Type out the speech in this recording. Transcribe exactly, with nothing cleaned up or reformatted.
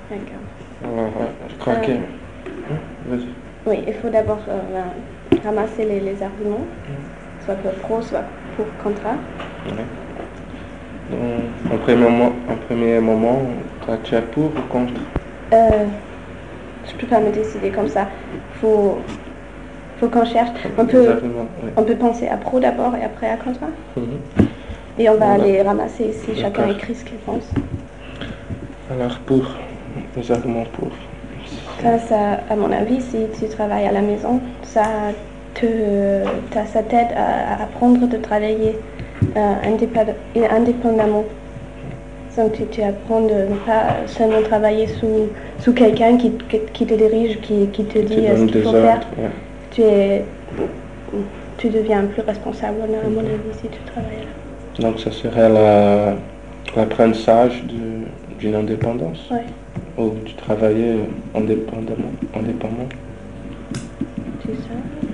D'accord. Alors, euh, je crois Euh, que... Hein, vas-y. Oui, il faut d'abord euh, ramasser les, les arguments, soit pour pro, soit pour contra. Ouais. Donc, en premier moment, en premier moment toi, tu es pour ou contre? Euh, je peux pas me décider comme ça. Faut, faut qu'on cherche. On Les peut, arguments, ouais. on peut penser à pro d'abord et après à contra. Mhm. Et on va Voilà. les ramasser ici. Chacun D'accord. écrit ce qu'il pense. Alors, pour, les arguments pour. Ça, ça, à mon avis, si tu travailles à la maison, ça te, ça, ça t'aide à, à apprendre de travailler euh, indépend- indépendamment. Donc tu, tu apprends de ne pas seulement travailler sous, sous quelqu'un qui, qui, qui te dirige, qui, qui te Tu dit euh, ce donnes qu'il des faut ordres, faire. ouais. Tu, es, tu deviens plus responsable, à mon avis, si tu travailles là. Donc, ça serait la- l'apprentissage de- d'une indépendance. Ouais, Ou du travailler indépendamment. indépendamment. c'est ça.